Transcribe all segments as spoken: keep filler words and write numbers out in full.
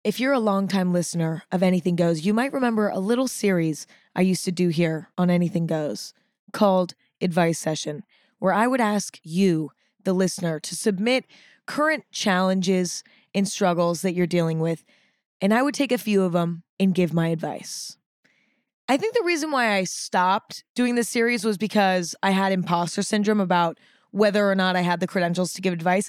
If you're a longtime listener of Anything Goes, you might remember a little series I used to do here on Anything Goes called Advice Session, where I would ask you, the listener, to submit current challenges and struggles that you're dealing with, and I would take a few of them and give my advice. I think the reason why I stopped doing this series was because I had imposter syndrome about whether or not I had the credentials to give advice.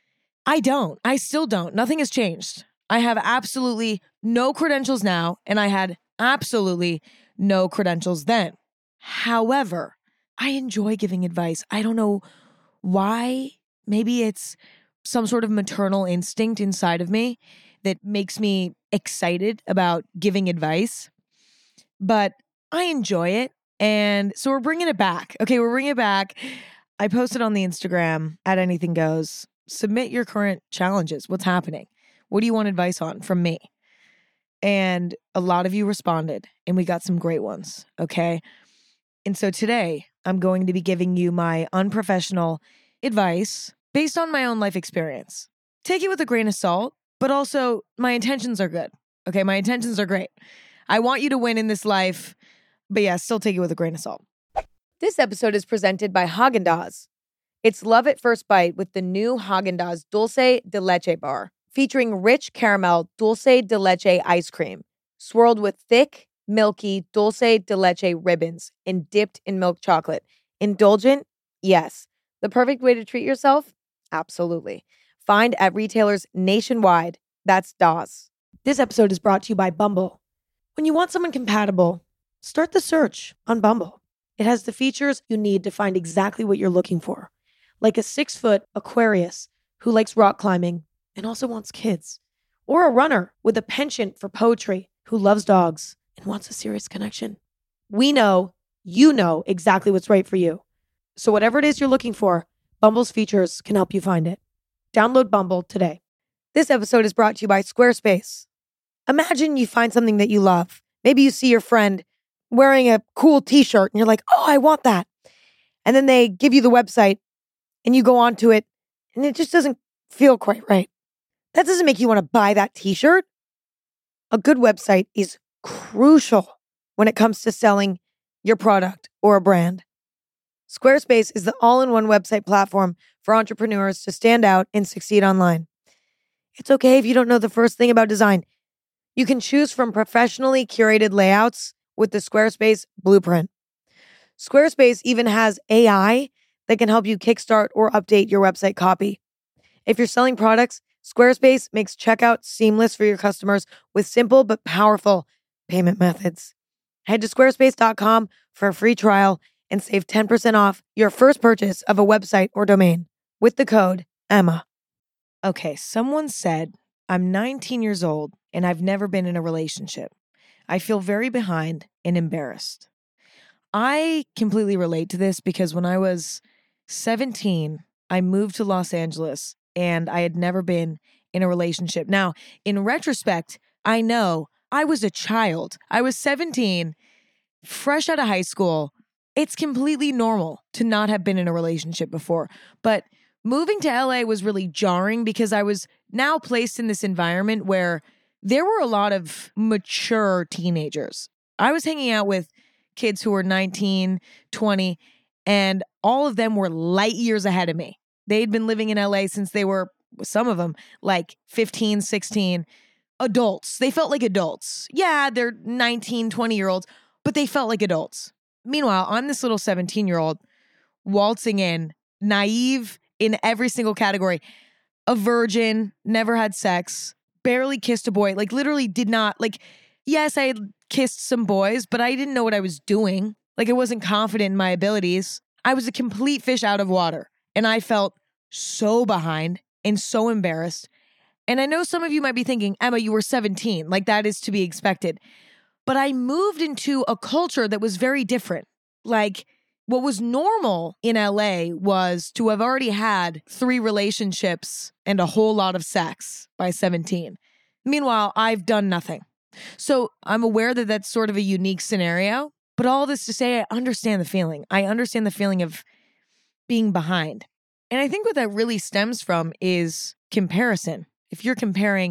I don't. I still don't. Nothing has changed. I have absolutely no credentials now, and I had absolutely no credentials then. However, I enjoy giving advice. I don't know why. Maybe it's some sort of maternal instinct inside of me that makes me excited about giving advice, but I enjoy it. And so we're bringing it back. Okay, we're bringing it back. I posted on the Instagram at Anything Goes. Submit your current challenges. What's happening? What do you want advice on from me? And a lot of you responded, and we got some great ones, okay? And so today, I'm going to be giving you my unprofessional advice based on my own life experience. Take it with a grain of salt, but also my intentions are good, okay? My intentions are great. I want you to win in this life, but yeah, still take it with a grain of salt. This episode is presented by Häagen-Dazs. It's love at first bite with the new Häagen-Dazs Dulce de Leche bar, featuring rich caramel dulce de leche ice cream, swirled with thick, milky dulce de leche ribbons and dipped in milk chocolate. Indulgent? Yes. The perfect way to treat yourself? Absolutely. Find at retailers nationwide. That's Dazs. This episode is brought to you by Bumble. When you want someone compatible, start the search on Bumble. It has the features you need to find exactly what you're looking for, like a six-foot Aquarius who likes rock climbing and also wants kids, or a runner with a penchant for poetry who loves dogs and wants a serious connection. We know you know exactly what's right for you. So whatever it is you're looking for, Bumble's features can help you find it. Download Bumble today. This episode is brought to you by Squarespace. Imagine you find something that you love. Maybe you see your friend wearing a cool t-shirt and you're like, oh, I want that. And then they give you the website and you go onto it and it just doesn't feel quite right. That doesn't make you want to buy that t-shirt. A good website is crucial when it comes to selling your product or a brand. Squarespace is the all-in-one website platform for entrepreneurs to stand out and succeed online. It's okay if you don't know the first thing about design. You can choose from professionally curated layouts with the Squarespace Blueprint. Squarespace even has A I that can help you kickstart or update your website copy. If you're selling products, Squarespace makes checkout seamless for your customers with simple but powerful payment methods. Head to squarespace dot com for a free trial and save ten percent off your first purchase of a website or domain with the code Emma. Okay, someone said, I'm nineteen years old and I've never been in a relationship. I feel very behind and embarrassed. I completely relate to this because when I was seventeen, I moved to Los Angeles and I had never been in a relationship. Now, in retrospect, I know I was a child. I was seventeen, fresh out of high school. It's completely normal to not have been in a relationship before. But moving to L A was really jarring because I was now placed in this environment where there were a lot of mature teenagers. I was hanging out with kids who were nineteen, twenty, and all of them were light years ahead of me. They'd been living in L A since they were, some of them, like fifteen, sixteen. Adults. They felt like adults. Yeah, they're nineteen, twenty-year-olds, but they felt like adults. Meanwhile, I'm this little seventeen-year-old waltzing in, naive in every single category. A virgin, never had sex, barely kissed a boy, like literally did not, like, yes, I had kissed some boys, but I didn't know what I was doing. Like I wasn't confident in my abilities. I was a complete fish out of water. And I felt so behind and so embarrassed. And I know some of you might be thinking, Emma, you were seventeen. Like that is to be expected. But I moved into a culture that was very different. Like what was normal in L A was to have already had three relationships and a whole lot of sex by seventeen. Meanwhile, I've done nothing. So I'm aware that that's sort of a unique scenario. But all this to say, I understand the feeling. I understand the feeling of being behind. And I think what that really stems from is comparison. If you're comparing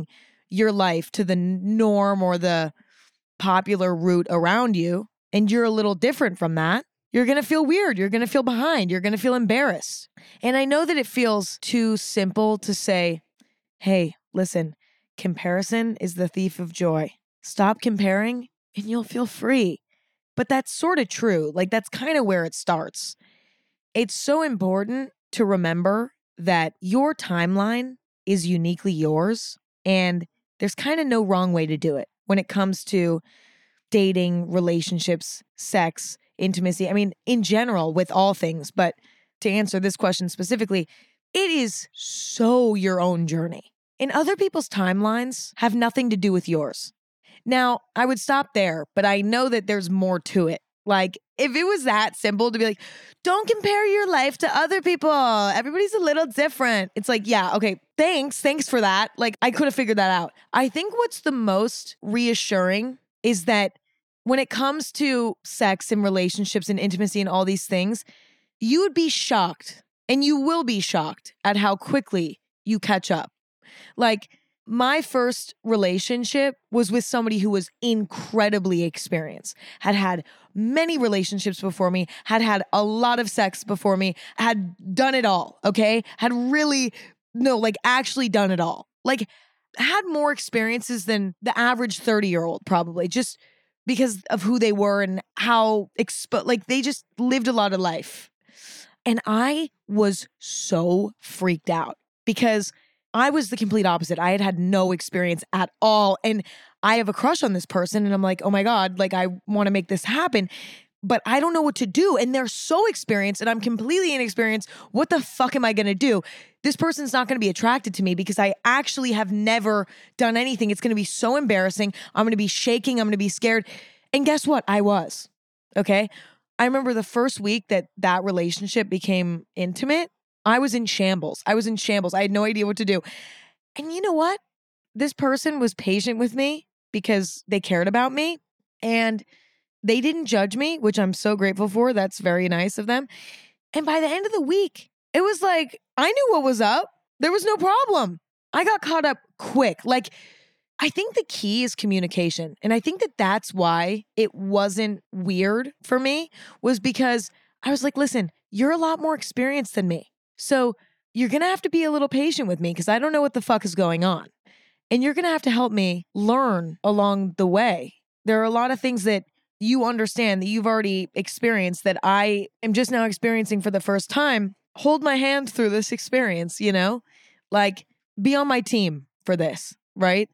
your life to the norm or the popular route around you, and you're a little different from that, you're going to feel weird. You're going to feel behind. You're going to feel embarrassed. And I know that it feels too simple to say, hey, listen, comparison is the thief of joy. Stop comparing and you'll feel free. But that's sort of true. Like, that's kind of where it starts. It's so important to remember that your timeline is uniquely yours, and there's kind of no wrong way to do it when it comes to dating, relationships, sex, intimacy. I mean, in general, with all things. But to answer this question specifically, it is so your own journey. And other people's timelines have nothing to do with yours. Now, I would stop there, but I know that there's more to it. Like, if it was that simple to be like, don't compare your life to other people. Everybody's a little different. It's like, yeah, okay, thanks. Thanks for that. Like, I could have figured that out. I think what's the most reassuring is that when it comes to sex and relationships and intimacy and all these things, you would be shocked, and you will be shocked at how quickly you catch up. Like, my first relationship was with somebody who was incredibly experienced, had had many relationships before me, had had a lot of sex before me, had done it all, okay? Had really, no, like actually done it all. Like, had more experiences than the average thirty-year-old probably, just because of who they were and how, expo- like they just lived a lot of life. And I was so freaked out because I was the complete opposite. I had had no experience at all. And I have a crush on this person. And I'm like, oh my God, like I want to make this happen. But I don't know what to do. And they're so experienced and I'm completely inexperienced. What the fuck am I going to do? This person's not going to be attracted to me because I actually have never done anything. It's going to be so embarrassing. I'm going to be shaking. I'm going to be scared. And guess what? I was. Okay. I remember the first week that that relationship became intimate, I was in shambles. I was in shambles. I had no idea what to do. And you know what? This person was patient with me because they cared about me and they didn't judge me, which I'm so grateful for. That's very nice of them. And by the end of the week, it was like, I knew what was up. There was no problem. I got caught up quick. Like, I think the key is communication. And I think that that's why it wasn't weird for me, was because I was like, listen, you're a lot more experienced than me. So you're going to have to be a little patient with me because I don't know what the fuck is going on. And you're going to have to help me learn along the way. There are a lot of things that you understand that you've already experienced that I am just now experiencing for the first time. Hold my hand through this experience, you know? Like, be on my team for this, right?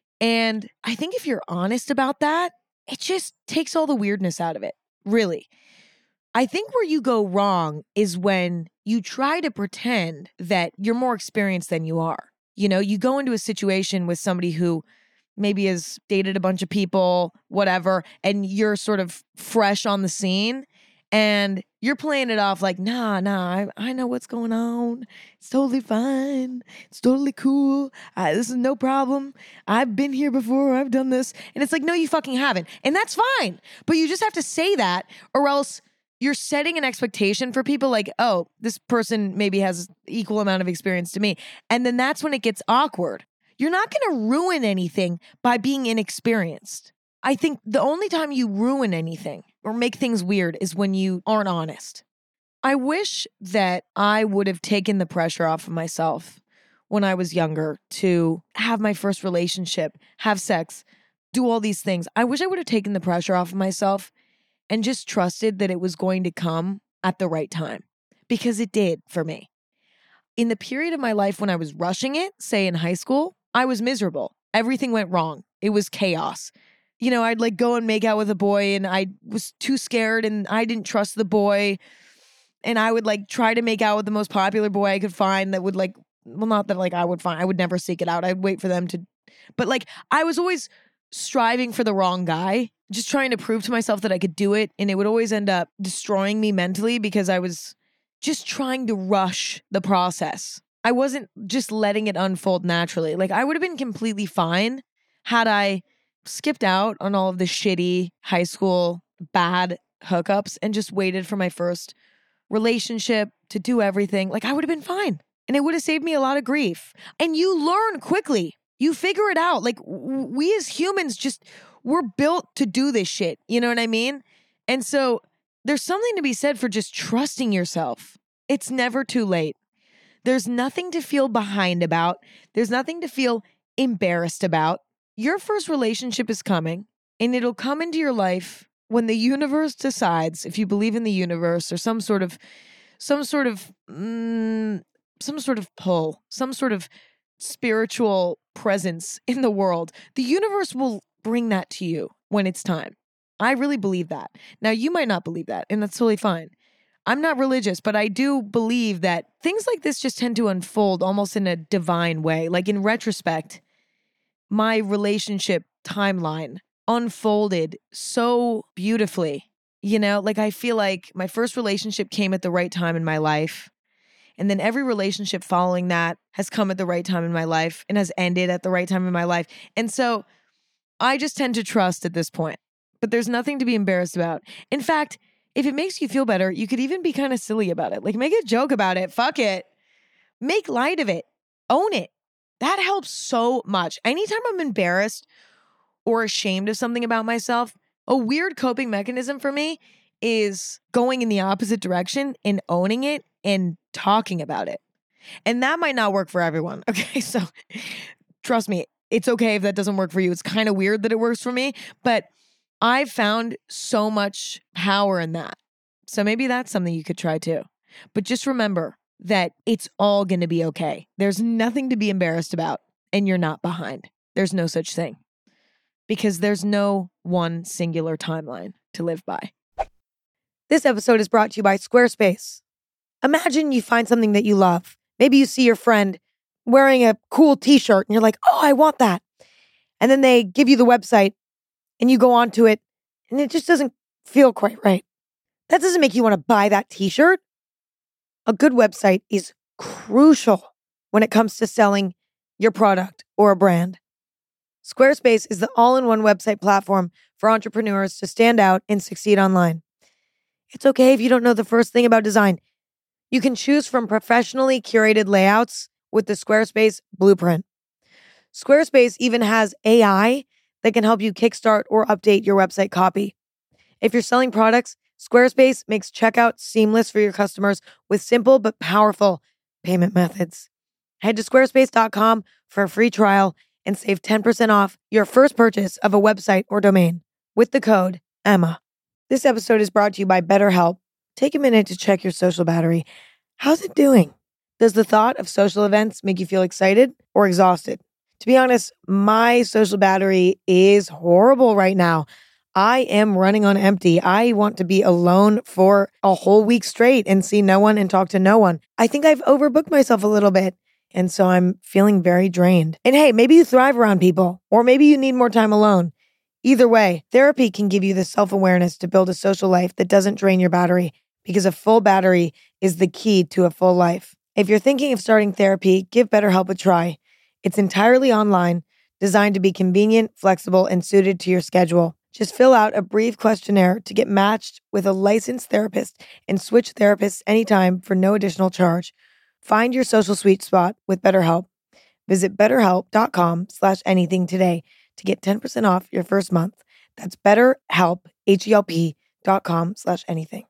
And I think if you're honest about that, it just takes all the weirdness out of it, really. I think where you go wrong is when you try to pretend that you're more experienced than you are. You know, you go into a situation with somebody who maybe has dated a bunch of people, whatever, and you're sort of fresh on the scene and you're playing it off like, nah, nah, I, I know what's going on. It's totally fine. It's totally cool. I, this is no problem. I've been here before. I've done this. And it's like, no, you fucking haven't. And that's fine. But you just have to say that or else you're setting an expectation for people like, oh, this person maybe has equal amount of experience to me. And then that's when it gets awkward. You're not going to ruin anything by being inexperienced. I think the only time you ruin anything or make things weird is when you aren't honest. I wish that I would have taken the pressure off of myself when I was younger to have my first relationship, have sex, do all these things. I wish I would have taken the pressure off of myself and just trusted that it was going to come at the right time, because it did for me. In the period of my life when I was rushing it, say in high school, I was miserable. Everything went wrong. It was chaos. You know, I'd like go and make out with a boy and I was too scared and I didn't trust the boy. And I would like try to make out with the most popular boy I could find that would like, well, not that like I would find, I would never seek it out. I'd wait for them to, but like I was always striving for the wrong guy, just trying to prove to myself that I could do it. And it would always end up destroying me mentally because I was just trying to rush the process. I wasn't just letting it unfold naturally. Like I would have been completely fine had I skipped out on all of the shitty high school bad hookups and just waited for my first relationship to do everything. Like I would have been fine. And it would have saved me a lot of grief. And you learn quickly. You figure it out. Like w- we as humans just, we're built to do this shit. You know what I mean? And so there's something to be said for just trusting yourself. It's never too late. There's nothing to feel behind about. There's nothing to feel embarrassed about. Your first relationship is coming, and it'll come into your life when the universe decides, if you believe in the universe or some sort of, some sort of, mm, some sort of pull, some sort of spiritual presence in the world, the universe will bring that to you when it's time. I really believe that. Now, you might not believe that, and that's totally fine. I'm not religious, but I do believe that things like this just tend to unfold almost in a divine way. Like in retrospect, my relationship timeline unfolded so beautifully. You know, like I feel like my first relationship came at the right time in my life. And then every relationship following that has come at the right time in my life and has ended at the right time in my life. And so I just tend to trust at this point. But there's nothing to be embarrassed about. In fact, if it makes you feel better, you could even be kind of silly about it. Like make a joke about it. Fuck it. Make light of it. Own it. That helps so much. Anytime I'm embarrassed or ashamed of something about myself, a weird coping mechanism for me is going in the opposite direction and owning it and talking about it. And that might not work for everyone. Okay, so trust me, it's okay if that doesn't work for you. It's kind of weird that it works for me, but I've found so much power in that. So maybe that's something you could try too. But just remember that it's all going to be okay. There's nothing to be embarrassed about, and you're not behind. There's no such thing. Because there's no one singular timeline to live by. This episode is brought to you by Squarespace. Imagine you find something that you love. Maybe you see your friend wearing a cool t-shirt and you're like, oh, I want that. And then they give you the website and you go onto it and it just doesn't feel quite right. That doesn't make you want to buy that t-shirt. A good website is crucial when it comes to selling your product or a brand. Squarespace is the all-in-one website platform for entrepreneurs to stand out and succeed online. It's okay if you don't know the first thing about design. You can choose from professionally curated layouts with the Squarespace Blueprint. Squarespace even has A I that can help you kickstart or update your website copy. If you're selling products, Squarespace makes checkout seamless for your customers with simple but powerful payment methods. Head to squarespace dot com for a free trial and save ten percent off your first purchase of a website or domain with the code Emma. This episode is brought to you by BetterHelp. Take a minute to check your social battery. How's it doing? Does the thought of social events make you feel excited or exhausted? To be honest, my social battery is horrible right now. I am running on empty. I want to be alone for a whole week straight and see no one and talk to no one. I think I've overbooked myself a little bit. And so I'm feeling very drained. And hey, maybe you thrive around people, or maybe you need more time alone. Either way, therapy can give you the self-awareness to build a social life that doesn't drain your battery, because a full battery is the key to a full life. If you're thinking of starting therapy, give BetterHelp a try. It's entirely online, designed to be convenient, flexible, and suited to your schedule. Just fill out a brief questionnaire to get matched with a licensed therapist and switch therapists anytime for no additional charge. Find your social sweet spot with BetterHelp. Visit betterhelp.com slash anything today to get ten percent off your first month. That's betterhelp, H-E-L-P dot com slash anything.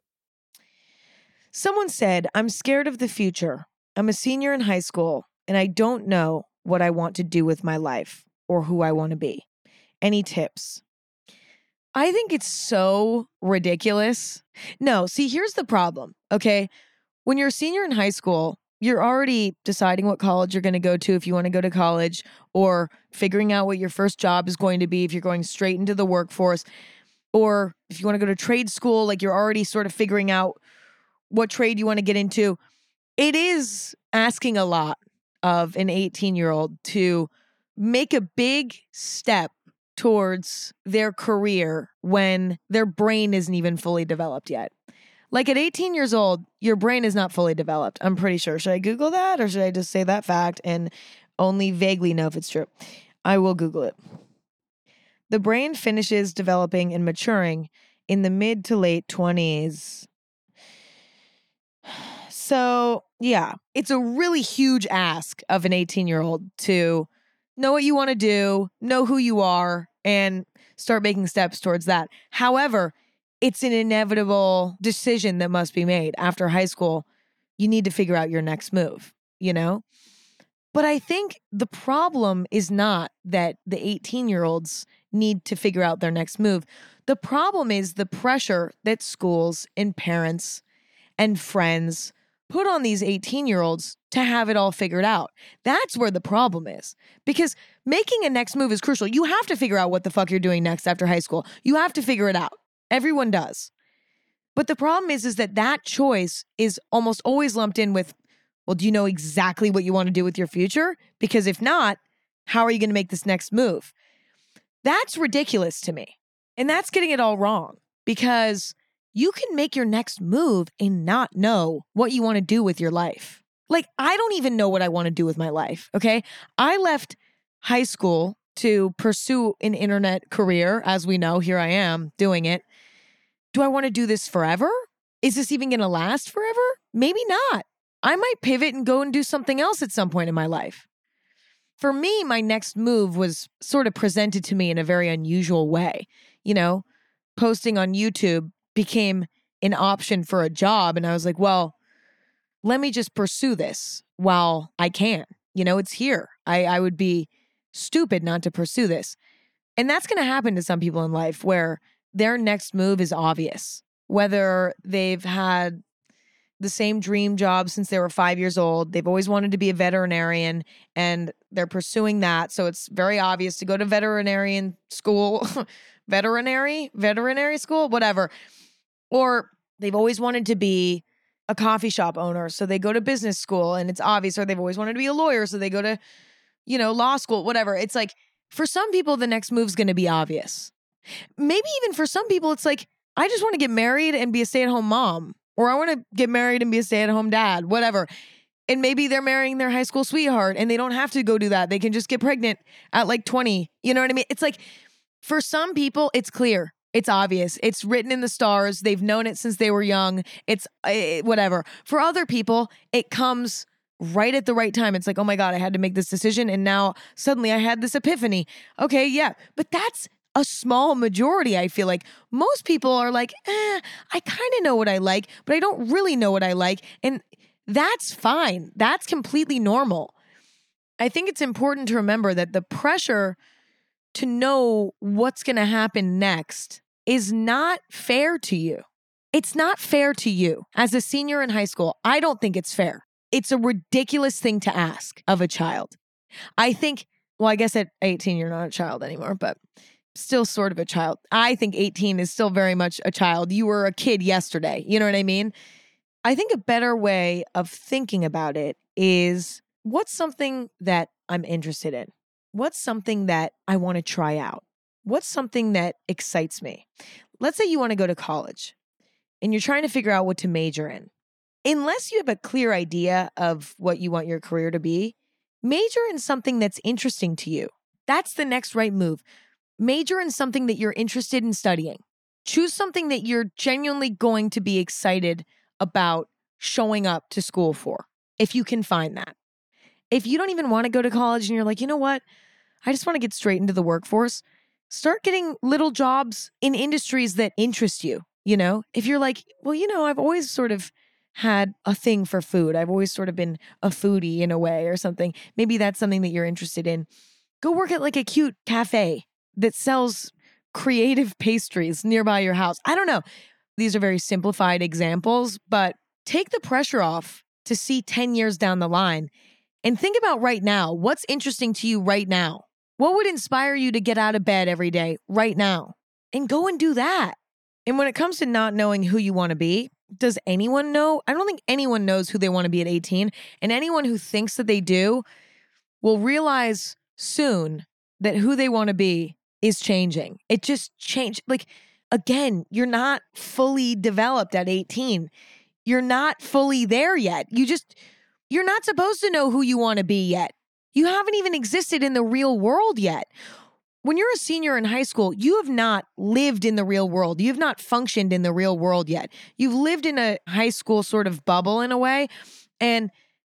Someone said, I'm scared of the future. I'm a senior in high school, and I don't know what I want to do with my life or who I want to be. Any tips? I think it's so ridiculous. No, see, here's the problem, okay? When you're a senior in high school, you're already deciding what college you're going to go to if you want to go to college, or figuring out what your first job is going to be if you're going straight into the workforce, or if you want to go to trade school, like you're already sort of figuring out what trade you want to get into. It is asking a lot of an eighteen-year-old to make a big step towards their career when their brain isn't even fully developed yet. Like at eighteen years old, your brain is not fully developed. I'm pretty sure. Should I Google that, or should I just say that fact and only vaguely know if it's true? I will Google it. The brain finishes developing and maturing in the mid to late twenties. So, yeah, it's a really huge ask of an eighteen-year-old to know what you want to do, know who you are, and start making steps towards that. However, it's an inevitable decision that must be made after high school. You need to figure out your next move, you know? But I think the problem is not that the eighteen-year-olds need to figure out their next move. The problem is the pressure that schools and parents and friends put on these eighteen-year-olds to have it all figured out. That's where the problem is. Because making a next move is crucial. You have to figure out what the fuck you're doing next after high school. You have to figure it out. Everyone does. But the problem is, is that that choice is almost always lumped in with, well, do you know exactly what you want to do with your future? Because if not, how are you going to make this next move? That's ridiculous to me. And that's getting it all wrong, because you can make your next move and not know what you want to do with your life. Like, I don't even know what I want to do with my life, okay? I left high school to pursue an internet career. As we know, here I am doing it. Do I want to do this forever? Is this even going to last forever? Maybe not. I might pivot and go and do something else at some point in my life. For me, my next move was sort of presented to me in a very unusual way. You know, posting on YouTube became an option for a job. And I was like, well, let me just pursue this while I can. You know, it's here. I, I would be stupid not to pursue this. And that's going to happen to some people in life where their next move is obvious. Whether they've had the same dream job since they were five years old. They've always wanted to be a veterinarian and they're pursuing that. So it's very obvious to go to veterinarian school, veterinary, veterinary school, whatever. Or they've always wanted to be a coffee shop owner. So they go to business school and it's obvious. Or they've always wanted to be a lawyer. So they go to, you know, law school, whatever. It's like, for some people, the next move's going to be obvious. Maybe even for some people, it's like, I just want to get married and be a stay-at-home mom. Or I want to get married and be a stay-at-home dad, whatever. And maybe they're marrying their high school sweetheart and they don't have to go do that. They can just get pregnant at like twenty. You know what I mean? It's like, for some people, it's clear. It's obvious. It's written in the stars. They've known it since they were young. It's uh, whatever. For other people, it comes right at the right time. It's like, oh my God, I had to make this decision. And now suddenly I had this epiphany. Okay, yeah. But that's a small majority, I feel like. Most people are like, eh, I kind of know what I like, but I don't really know what I like. And that's fine. That's completely normal. I think it's important to remember that the pressure to know what's going to happen next is not fair to you. It's not fair to you. As a senior in high school, I don't think it's fair. It's a ridiculous thing to ask of a child. I think, well, I guess at eighteen, you're not a child anymore, but still sort of a child. I think eighteen is still very much a child. You were a kid yesterday. You know what I mean? I think a better way of thinking about it is, what's something that I'm interested in? What's something that I want to try out? What's something that excites me? Let's say you want to go to college and you're trying to figure out what to major in. Unless you have a clear idea of what you want your career to be, major in something that's interesting to you. That's the next right move. Major in something that you're interested in studying. Choose something that you're genuinely going to be excited about showing up to school for, if you can find that. If you don't even want to go to college and you're like, you know what? I just want to get straight into the workforce. Start getting little jobs in industries that interest you. You know, if you're like, well, you know, I've always sort of had a thing for food. I've always sort of been a foodie in a way or something. Maybe that's something that you're interested in. Go work at like a cute cafe that sells creative pastries nearby your house. I don't know. These are very simplified examples, but take the pressure off to see ten years down the line and think about right now. What's interesting to you right now? What would inspire you to get out of bed every day right now? And go and do that. And when it comes to not knowing who you want to be, does anyone know? I don't think anyone knows who they want to be at eighteen. And anyone who thinks that they do will realize soon that who they want to be is changing. It just changed. Like, again, you're not fully developed at eighteen. You're not fully there yet. You just, you're not supposed to know who you want to be yet. You haven't even existed in the real world yet. When you're a senior in high school, you have not lived in the real world. You have not functioned in the real world yet. You've lived in a high school sort of bubble in a way. And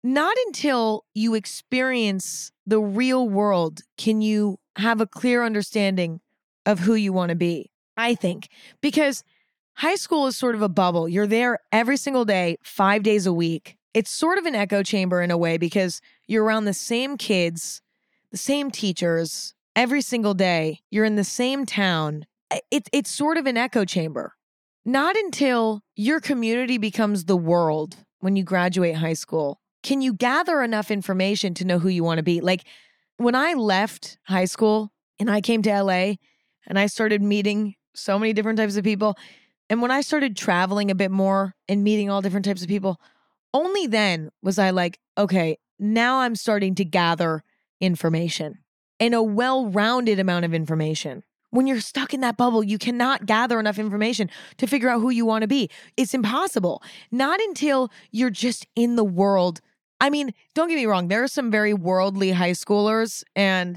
not until you experience the real world can you have a clear understanding of who you want to be, I think. Because high school is sort of a bubble. You're there every single day, five days a week. It's sort of an echo chamber in a way because you're around the same kids, the same teachers every single day. You're in the same town. It, it's sort of an echo chamber. Not until your community becomes the world when you graduate high school can you gather enough information to know who you want to be. Like when I left high school and I came to L A and I started meeting so many different types of people, and when I started traveling a bit more and meeting all different types of people, only then was I like, okay, now I'm starting to gather information and a well-rounded amount of information. When you're stuck in that bubble, you cannot gather enough information to figure out who you want to be. It's impossible. Not until you're just in the world. I mean, don't get me wrong. There are some very worldly high schoolers, and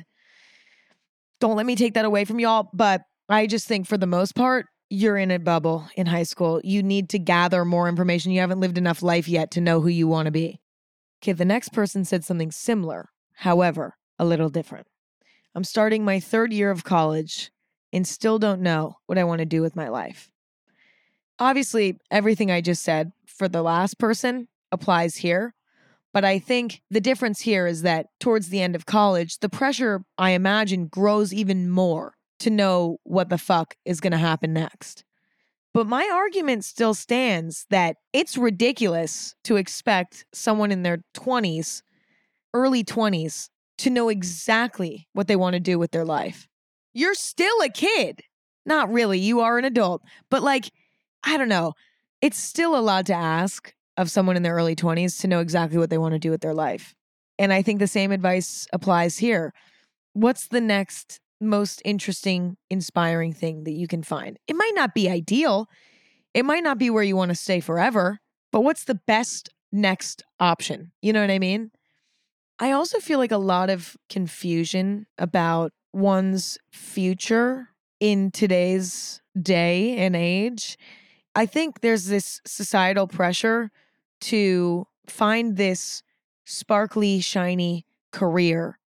don't let me take that away from y'all. But I just think for the most part, you're in a bubble in high school. You need to gather more information. You haven't lived enough life yet to know who you want to be. Okay, the next person said something similar, however, a little different. I'm starting my third year of college and still don't know what I want to do with my life. Obviously, everything I just said for the last person applies here, but I think the difference here is that towards the end of college, the pressure, I imagine, grows even more to know what the fuck is going to happen next. But my argument still stands that it's ridiculous to expect someone in their twenties, early twenties, to know exactly what they want to do with their life. You're still a kid. Not really, you are an adult. But like, I don't know. It's still a lot to ask of someone in their early twenties to know exactly what they want to do with their life. And I think the same advice applies here. What's the next most interesting, inspiring thing that you can find? It might not be ideal. It might not be where you want to stay forever, but what's the best next option? You know what I mean? I also feel like a lot of confusion about one's future in today's day and age. I think there's this societal pressure to find this sparkly, shiny career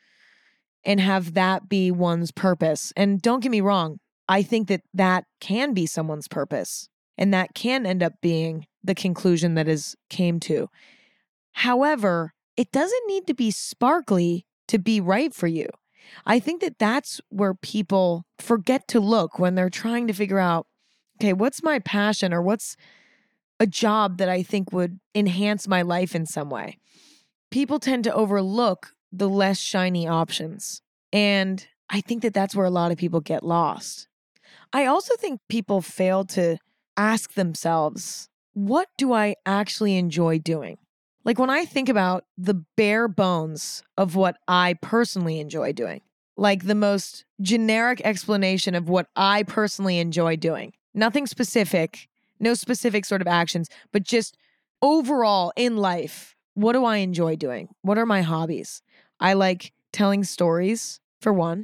and have that be one's purpose. And don't get me wrong, I think that that can be someone's purpose, and that can end up being the conclusion that is came to. However, it doesn't need to be sparkly to be right for you. I think that that's where people forget to look when they're trying to figure out, okay, what's my passion or what's a job that I think would enhance my life in some way. People tend to overlook the less shiny options. And I think that that's where a lot of people get lost. I also think people fail to ask themselves, what do I actually enjoy doing? Like when I think about the bare bones of what I personally enjoy doing, like the most generic explanation of what I personally enjoy doing, nothing specific, no specific sort of actions, but just overall in life, what do I enjoy doing? What are my hobbies? I like telling stories, for one.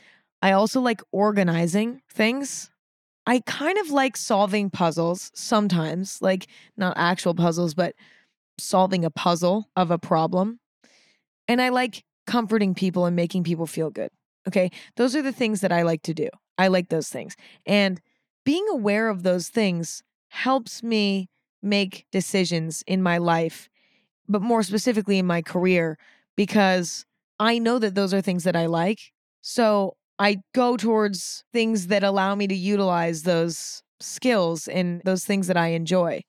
I also like organizing things. I kind of like solving puzzles sometimes, like not actual puzzles, but solving a puzzle of a problem. And I like comforting people and making people feel good. Okay. Those are the things that I like to do. I like those things. And being aware of those things helps me make decisions in my life, but more specifically in my career, because I know that those are things that I like. So I go towards things that allow me to utilize those skills and those things that I enjoy.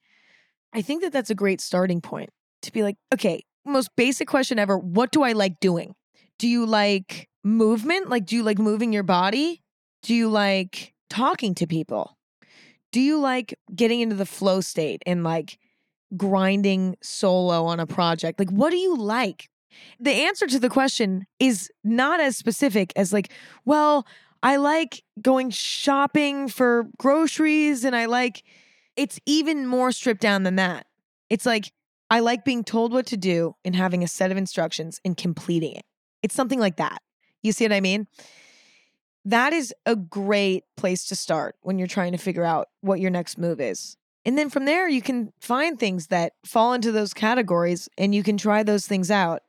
I think that that's a great starting point to be like, okay, most basic question ever. What do I like doing? Do you like movement? Like, do you like moving your body? Do you like talking to people? Do you like getting into the flow state and like grinding solo on a project? Like, what do you like? The answer to the question is not as specific as like, well, I like going shopping for groceries and I like, it's even more stripped down than that. It's like, I like being told what to do and having a set of instructions and completing it. It's something like that. You see what I mean? That is a great place to start when you're trying to figure out what your next move is. And then from there, you can find things that fall into those categories and you can try those things out.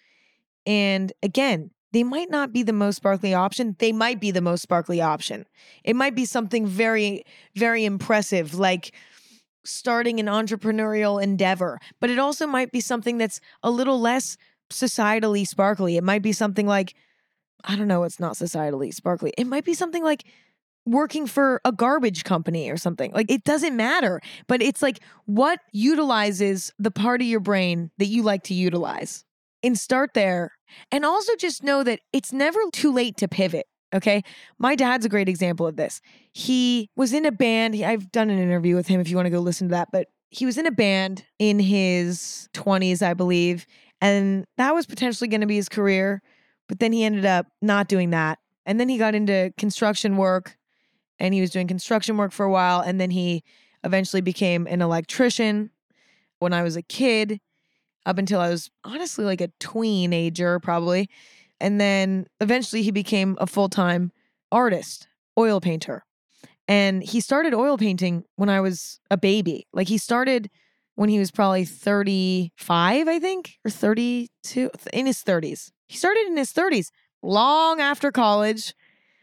And again, they might not be the most sparkly option. They might be the most sparkly option. It might be something very, very impressive, like starting an entrepreneurial endeavor. But it also might be something that's a little less societally sparkly. It might be something like, I don't know, it's not societally sparkly. It might be something like working for a garbage company or something. Like, it doesn't matter. But it's like, what utilizes the part of your brain that you like to utilize? And start there. And also just know that it's never too late to pivot. Okay. My dad's a great example of this. He was in a band. He, I've done an interview with him if you want to go listen to that. But he was in a band in his twenties, I believe. And that was potentially going to be his career. But then he ended up not doing that. And then he got into construction work. And he was doing construction work for a while. And then he eventually became an electrician when I was a kid. Up until I was honestly like a tweenager, probably. And then eventually he became a full-time artist, oil painter. And he started oil painting when I was a baby. Like, he started when he was probably thirty-five, I think, or thirty-two, in his thirties. He started in his thirties, long after college.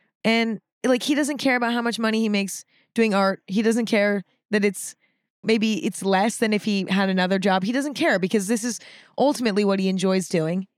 And like, he doesn't care about how much money he makes doing art. He doesn't care that it's maybe it's less than if he had another job. He doesn't care because this is ultimately what he enjoys doing.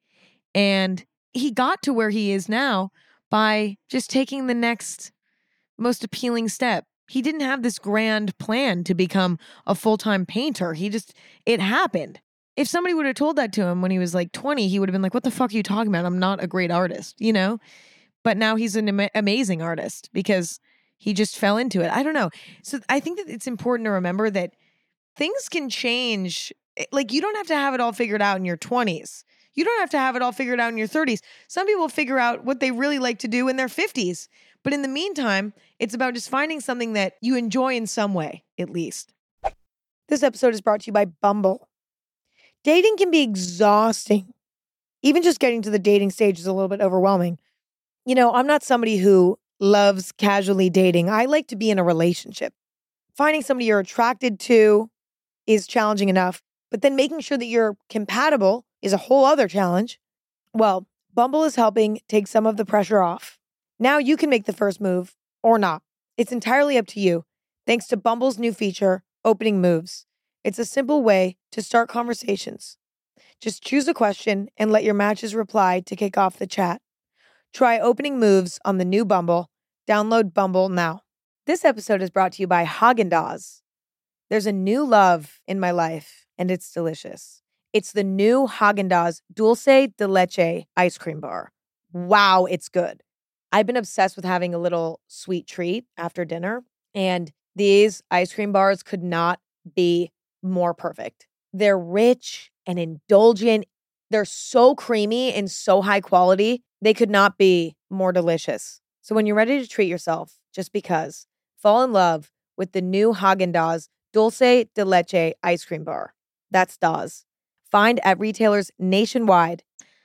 And he got to where he is now by just taking the next most appealing step. He didn't have this grand plan to become a full-time painter. He just, it happened. If somebody would have told that to him when he was like twenty, he would have been like, what the fuck are you talking about? I'm not a great artist, you know? But now he's an ama- amazing artist because he just fell into it. I don't know. So I think that it's important to remember that things can change. Like, you don't have to have it all figured out in your twenties. You don't have to have it all figured out in your thirties. Some people figure out what they really like to do in their fifties. But in the meantime, it's about just finding something that you enjoy in some way, at least. This episode is brought to you by Bumble. Dating can be exhausting. Even just getting to the dating stage is a little bit overwhelming. You know, I'm not somebody who loves casually dating. I like to be in a relationship. Finding somebody you're attracted to is challenging enough, but then making sure that you're compatible is a whole other challenge. Well, Bumble is helping take some of the pressure off. Now you can make the first move or not. It's entirely up to you, thanks to Bumble's new feature, Opening Moves. It's a simple way to start conversations. Just choose a question and let your matches reply to kick off the chat. Try Opening Moves on the new Bumble. Download Bumble now. This episode is brought to you by Häagen-Dazs. There's a new love in my life, and it's delicious. It's the new Häagen-Dazs Dulce de Leche ice cream bar. Wow, it's good. I've been obsessed with having a little sweet treat after dinner, and these ice cream bars could not be more perfect. They're rich and indulgent. They're so creamy and so high quality. They could not be more delicious. So when you're ready to treat yourself, just because, fall in love with the new Häagen-Dazs Dulce de Leche ice cream bar. That's Dazs. Find at retailers nationwide.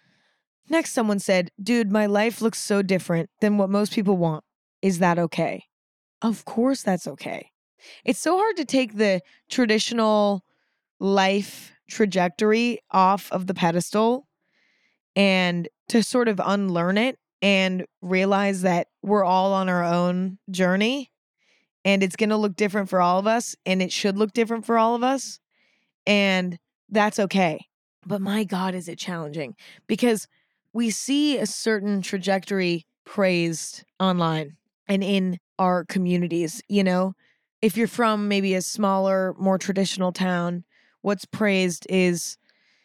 Next, someone said, dude, my life looks so different than what most people want. Is that okay? Of course that's okay. It's so hard to take the traditional life trajectory off of the pedestal and to sort of unlearn it and realize that we're all on our own journey and it's going to look different for all of us and it should look different for all of us. And that's okay. But my God, is it challenging because we see a certain trajectory praised online and in our communities. You know, if you're from maybe a smaller, more traditional town, what's praised is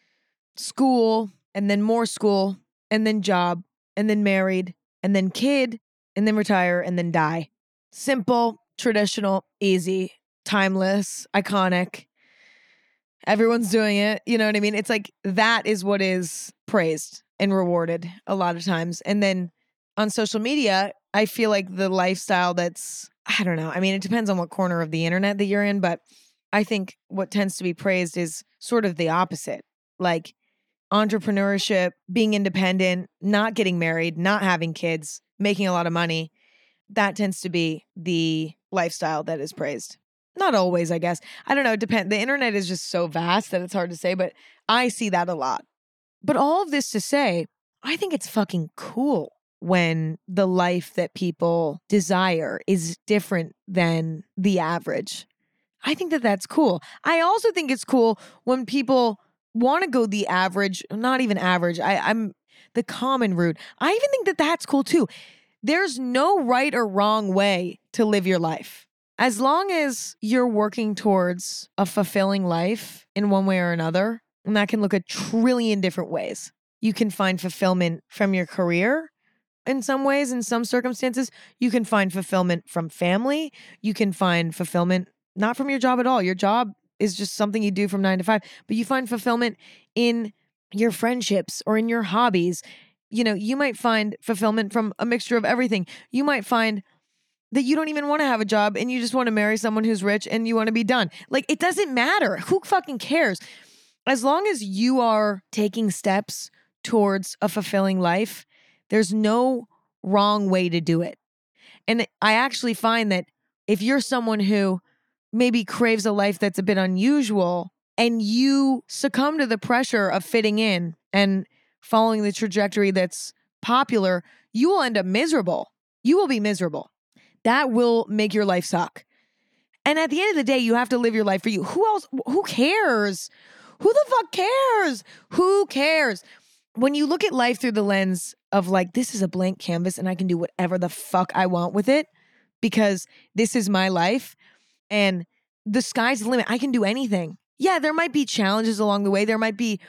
school and then more school and then job and then married and then kid and then retire and then die. Simple, traditional, easy, timeless, iconic. Everyone's doing it. You know what I mean? It's like that is what is praised and rewarded a lot of times. And then on social media, I feel like the lifestyle that's, I don't know. I mean, it depends on what corner of the internet that you're in, but I think what tends to be praised is sort of the opposite. Like entrepreneurship, being independent, not getting married, not having kids, making a lot of money. That tends to be the lifestyle that is praised. Not always, I guess. I don't know. It depends. The internet is just so vast that it's hard to say, but I see that a lot. But all of this to say, I think it's fucking cool when the life that people desire is different than the average. I think that that's cool. I also think it's cool when people want to go the average, not even average. I, I'm the common route. I even think that that's cool too. There's no right or wrong way to live your life. As long as you're working towards a fulfilling life in one way or another, and that can look a trillion different ways. You can find fulfillment from your career in some ways, in some circumstances. You can find fulfillment from family. You can find fulfillment not from your job at all. Your job is just something you do from nine to five, but you find fulfillment in your friendships or in your hobbies. You know, you might find fulfillment from a mixture of everything. You might find that you don't even want to have a job and you just want to marry someone who's rich and you want to be done. Like, it doesn't matter. Who fucking cares? As long as you are taking steps towards a fulfilling life, there's no wrong way to do it. And I actually find that if you're someone who maybe craves a life that's a bit unusual and you succumb to the pressure of fitting in and following the trajectory that's popular, you will end up miserable. You will be miserable. That will make your life suck. And at the end of the day, you have to live your life for you. Who else? Who cares? Who the fuck cares? Who cares? When you look at life through the lens of like, this is a blank canvas and I can do whatever the fuck I want with it because this is my life and the sky's the limit. I can do anything. Yeah, there might be challenges along the way. There might be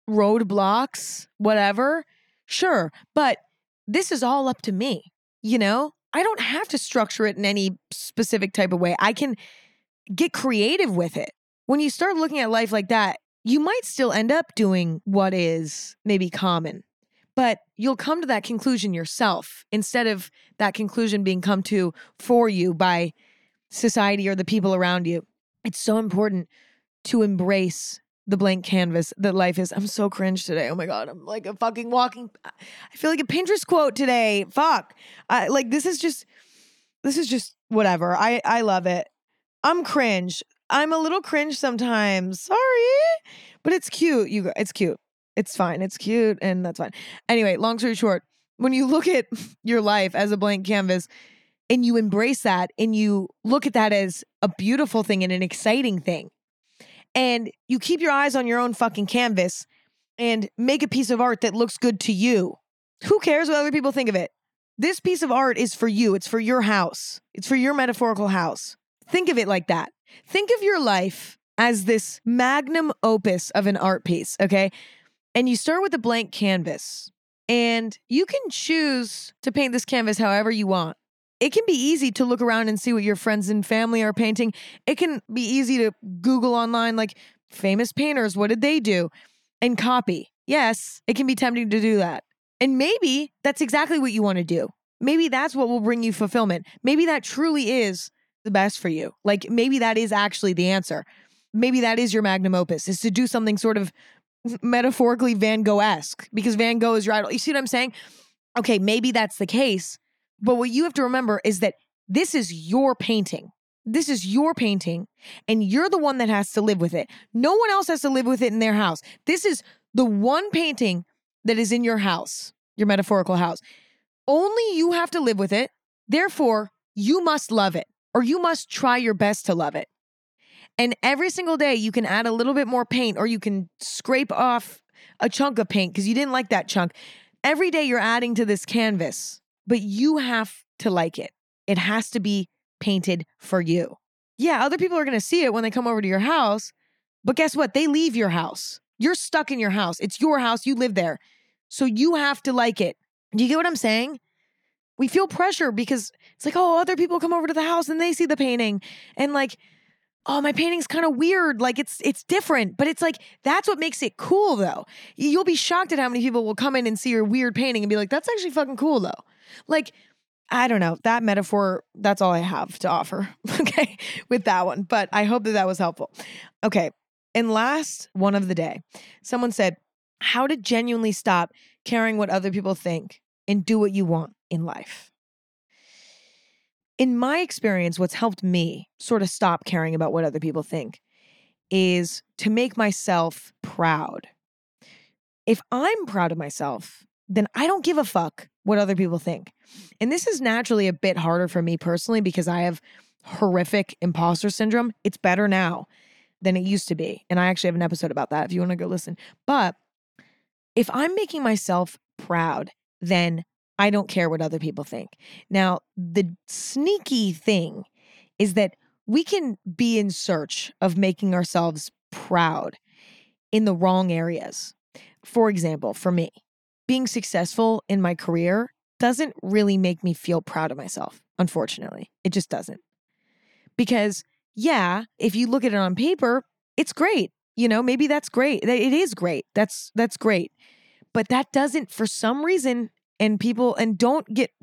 roadblocks, whatever. Sure. But this is all up to me. You know, I don't have to structure it in any specific type of way. I can get creative with it. When you start looking at life like that, you might still end up doing what is maybe common, but you'll come to that conclusion yourself instead of that conclusion being come to for you by society or the people around you. It's so important to embrace the blank canvas that life is. I'm so cringe today. Oh my God. I'm like a fucking walking. I feel like a Pinterest quote today. Fuck. I, like this is just, this is just whatever. I, I love it. I'm cringe. I'm a little cringe sometimes. Sorry, but it's cute. You, it's cute. It's fine. It's cute. And that's fine. Anyway, long story short, when you look at your life as a blank canvas and you embrace that and you look at that as a beautiful thing and an exciting thing, and you keep your eyes on your own fucking canvas and make a piece of art that looks good to you. Who cares what other people think of it? This piece of art is for you. It's for your house. It's for your metaphorical house. Think of it like that. Think of your life as this magnum opus of an art piece, okay? And you start with a blank canvas. And you can choose to paint this canvas however you want. It can be easy to look around and see what your friends and family are painting. It can be easy to Google online, like famous painters, what did they do? And copy. Yes, it can be tempting to do that. And maybe that's exactly what you want to do. Maybe that's what will bring you fulfillment. Maybe that truly is the best for you. Like maybe that is actually the answer. Maybe that is your magnum opus, is to do something sort of metaphorically Van Gogh-esque because Van Gogh is your idol. You see what I'm saying? Okay, maybe that's the case. But what you have to remember is that this is your painting. This is your painting, and you're the one that has to live with it. No one else has to live with it in their house. This is the one painting that is in your house, your metaphorical house. Only you have to live with it. Therefore, you must love it, or you must try your best to love it. And every single day, you can add a little bit more paint, or you can scrape off a chunk of paint because you didn't like that chunk. Every day, you're adding to this canvas. But you have to like it. It has to be painted for you. Yeah, other people are going to see it when they come over to your house. But guess what? They leave your house. You're stuck in your house. It's your house. You live there. So you have to like it. Do you get what I'm saying? We feel pressure because it's like, oh, other people come over to the house and they see the painting. And like, oh, my painting's kind of weird. Like it's it's different. But it's like, that's what makes it cool though. You'll be shocked at how many people will come in and see your weird painting and be like, that's actually fucking cool though. Like, I don't know, that metaphor, that's all I have to offer, okay, with that one. But I hope that that was helpful. Okay, and last one of the day, someone said, how to genuinely stop caring what other people think and do what you want in life. In my experience, what's helped me sort of stop caring about what other people think is to make myself proud. If I'm proud of myself, then I don't give a fuck what other people think. And this is naturally a bit harder for me personally because I have horrific imposter syndrome. It's better now than it used to be. And I actually have an episode about that if you want to go listen. But if I'm making myself proud, then I don't care what other people think. Now, the sneaky thing is that we can be in search of making ourselves proud in the wrong areas. For example, for me, being successful in my career doesn't really make me feel proud of myself, unfortunately. It just doesn't. Because, yeah, if you look at it on paper, it's great. You know, maybe that's great. It is great. That's that's great. But that doesn't, for some reason, and people, and don't get,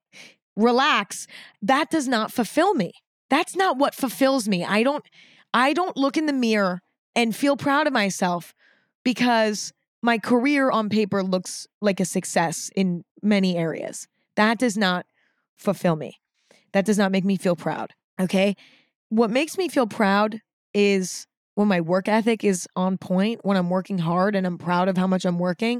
relax, that does not fulfill me. That's not what fulfills me. I don't, I don't look in the mirror and feel proud of myself because my career on paper looks like a success in many areas. That does not fulfill me. That does not make me feel proud. Okay. What makes me feel proud is when my work ethic is on point, when I'm working hard and I'm proud of how much I'm working.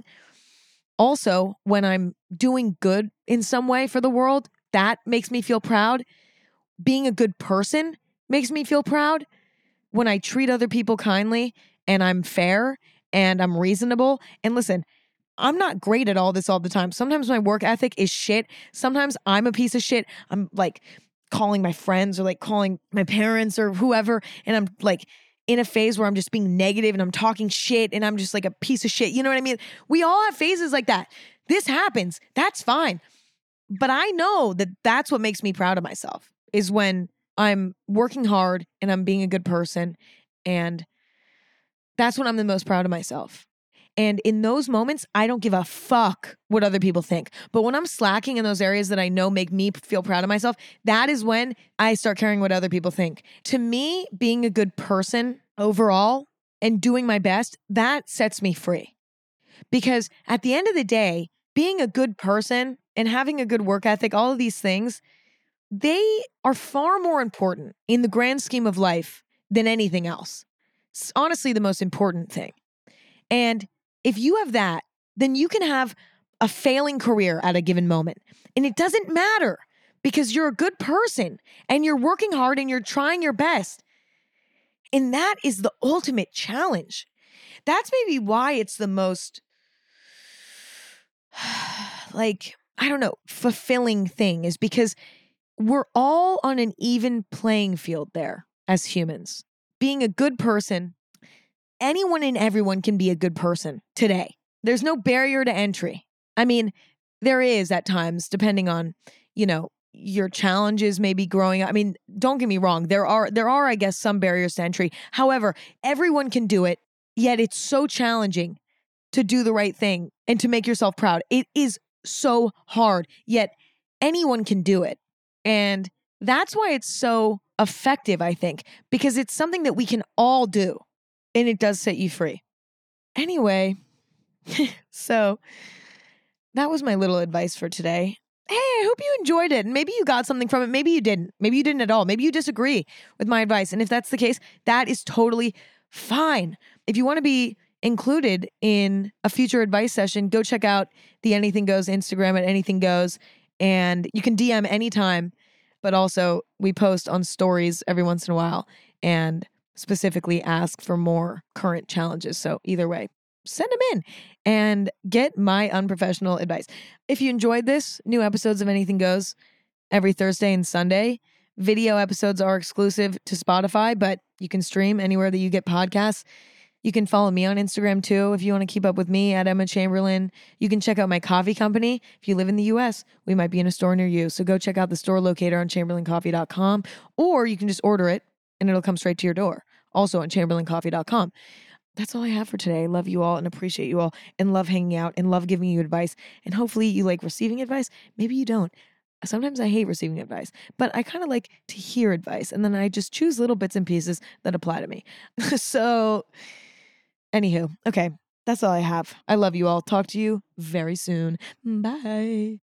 Also, when I'm doing good in some way for the world, that makes me feel proud. Being a good person makes me feel proud. When I treat other people kindly and I'm fair and I'm reasonable. And listen, I'm not great at all this all the time. Sometimes my work ethic is shit. Sometimes I'm a piece of shit. I'm like calling my friends or like calling my parents or whoever. And I'm like in a phase where I'm just being negative and I'm talking shit and I'm just like a piece of shit. You know what I mean? We all have phases like that. This happens. That's fine. But I know that that's what makes me proud of myself is when I'm working hard and I'm being a good person. And that's when I'm the most proud of myself. And in those moments, I don't give a fuck what other people think. But when I'm slacking in those areas that I know make me feel proud of myself, that is when I start caring what other people think. To me, being a good person overall and doing my best, that sets me free. Because at the end of the day, being a good person and having a good work ethic, all of these things, they are far more important in the grand scheme of life than anything else. It's honestly the most important thing. And if you have that, then you can have a failing career at a given moment. And it doesn't matter because you're a good person and you're working hard and you're trying your best. And that is the ultimate challenge. That's maybe why it's the most, like, I don't know, fulfilling thing is because we're all on an even playing field there as humans. Being a good person, anyone and everyone can be a good person today. There's no barrier to entry. I mean, there is at times, depending on, you know, your challenges maybe growing up. I mean, don't get me wrong. There are, there are, I guess, some barriers to entry. However, everyone can do it, yet it's so challenging to do the right thing and to make yourself proud. It is so hard, yet anyone can do it. And that's why it's so effective, I think, because it's something that we can all do. And it does set you free. Anyway, so that was my little advice for today. Hey, I hope you enjoyed it. And maybe you got something from it. Maybe you didn't. Maybe you didn't at all. Maybe you disagree with my advice. And if that's the case, that is totally fine. If you want to be included in a future advice session, go check out the Anything Goes Instagram at Anything Goes. And you can D M anytime. But also, we post on stories every once in a while. And specifically ask for more current challenges. So either way, send them in and get my unprofessional advice. If you enjoyed this, new episodes of Anything Goes every Thursday and Sunday. Video episodes are exclusive to Spotify, but you can stream anywhere that you get podcasts. You can follow me on Instagram too if you want to keep up with me at Emma Chamberlain. You can check out my coffee company. If you live in the U S, we might be in a store near you. So go check out the store locator on chamberlain coffee dot com, or you can just order it and it'll come straight to your door. Also on chamberlain coffee dot com. That's all I have for today. I love you all and appreciate you all and love hanging out and love giving you advice. And hopefully you like receiving advice. Maybe you don't. Sometimes I hate receiving advice, but I kind of like to hear advice. And then I just choose little bits and pieces that apply to me. So anywho, okay, that's all I have. I love you all. Talk to you very soon. Bye.